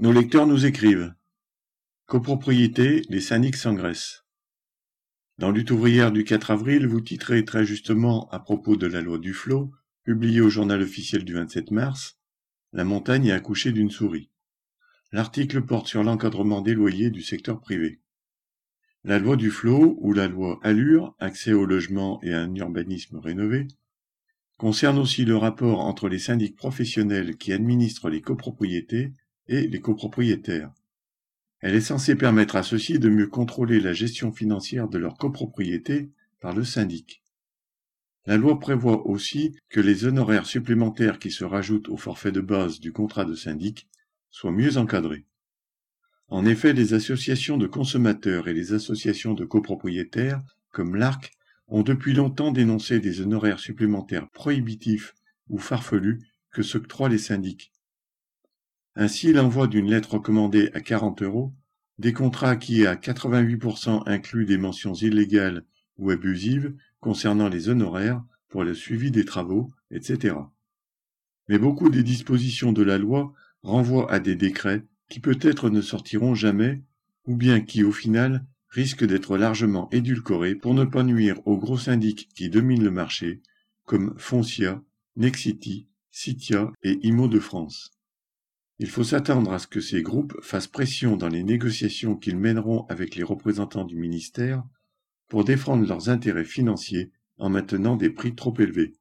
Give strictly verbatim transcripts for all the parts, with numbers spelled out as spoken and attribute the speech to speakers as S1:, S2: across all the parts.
S1: Nos lecteurs nous écrivent. Copropriété, les syndics s'engraissent. Dans Lutte ouvrière du quatre avril, vous titrez très justement à propos de la loi Duflot, publiée au journal officiel du vingt-sept mars, « La montagne est accouchée d'une souris ». L'article porte sur l'encadrement des loyers du secteur privé. La loi Duflot, ou la loi Allure, accès au logement et à un urbanisme rénové, concerne aussi le rapport entre les syndics professionnels qui administrent les copropriétés et les copropriétaires. Elle est censée permettre à ceux-ci de mieux contrôler la gestion financière de leur copropriété par le syndic. La loi prévoit aussi que les honoraires supplémentaires qui se rajoutent au forfait de base du contrat de syndic soient mieux encadrés. En effet, les associations de consommateurs et les associations de copropriétaires, comme l'A R C, ont depuis longtemps dénoncé des honoraires supplémentaires prohibitifs ou farfelus que s'octroient les syndics. Ainsi, l'envoi d'une lettre recommandée à quarante euros, des contrats qui à quatre-vingt-huit pour cent incluent des mentions illégales ou abusives concernant les honoraires pour le suivi des travaux, et cetera. Mais beaucoup des dispositions de la loi renvoient à des décrets qui peut-être ne sortiront jamais, ou bien qui, au final, risquent d'être largement édulcorés pour ne pas nuire aux gros syndics qui dominent le marché, comme Foncia, Nexity, Citia et Imo de France. Il faut s'attendre à ce que ces groupes fassent pression dans les négociations qu'ils mèneront avec les représentants du ministère pour défendre leurs intérêts financiers en maintenant des prix trop élevés.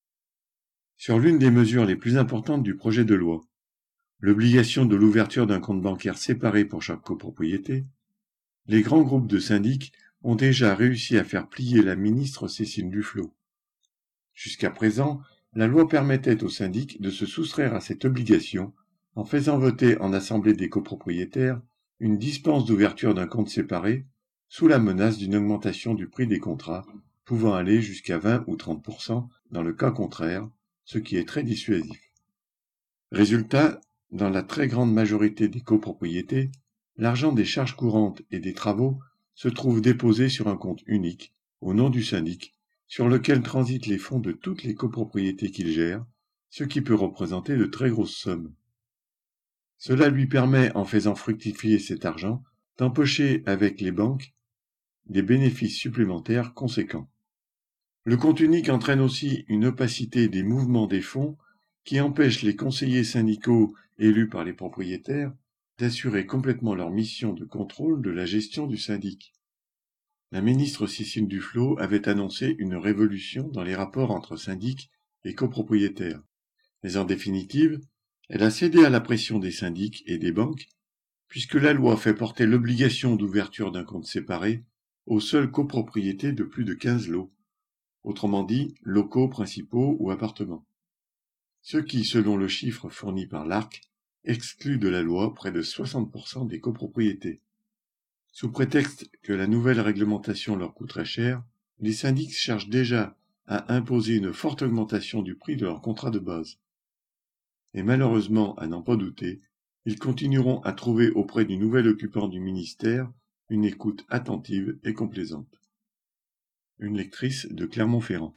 S1: Sur l'une des mesures les plus importantes du projet de loi, l'obligation de l'ouverture d'un compte bancaire séparé pour chaque copropriété, les grands groupes de syndics ont déjà réussi à faire plier la ministre Cécile Duflot. Jusqu'à présent, la loi permettait aux syndics de se soustraire à cette obligation en faisant voter en assemblée des copropriétaires une dispense d'ouverture d'un compte séparé sous la menace d'une augmentation du prix des contrats pouvant aller jusqu'à vingt ou trente pour cent dans le cas contraire, ce qui est très dissuasif. Résultat, dans la très grande majorité des copropriétés, l'argent des charges courantes et des travaux se trouve déposé sur un compte unique, au nom du syndic, sur lequel transitent les fonds de toutes les copropriétés qu'il gère, ce qui peut représenter de très grosses sommes. Cela lui permet, en faisant fructifier cet argent, d'empocher avec les banques des bénéfices supplémentaires conséquents. Le compte unique entraîne aussi une opacité des mouvements des fonds qui empêche les conseillers syndicaux élus par les propriétaires d'assurer complètement leur mission de contrôle de la gestion du syndic. La ministre Cécile Duflot avait annoncé une révolution dans les rapports entre syndics et copropriétaires. Mais en définitive, elle a cédé à la pression des syndics et des banques, puisque la loi fait porter l'obligation d'ouverture d'un compte séparé aux seules copropriétés de plus de quinze lots, autrement dit locaux principaux ou appartements. Ce qui, selon le chiffre fourni par l'A R C, exclut de la loi près de soixante pour cent des copropriétés. Sous prétexte que la nouvelle réglementation leur coûterait cher, les syndics cherchent déjà à imposer une forte augmentation du prix de leur contrat de base. Et malheureusement, à n'en pas douter, ils continueront à trouver auprès du nouvel occupant du ministère une écoute attentive et complaisante. Une lectrice de Clermont-Ferrand.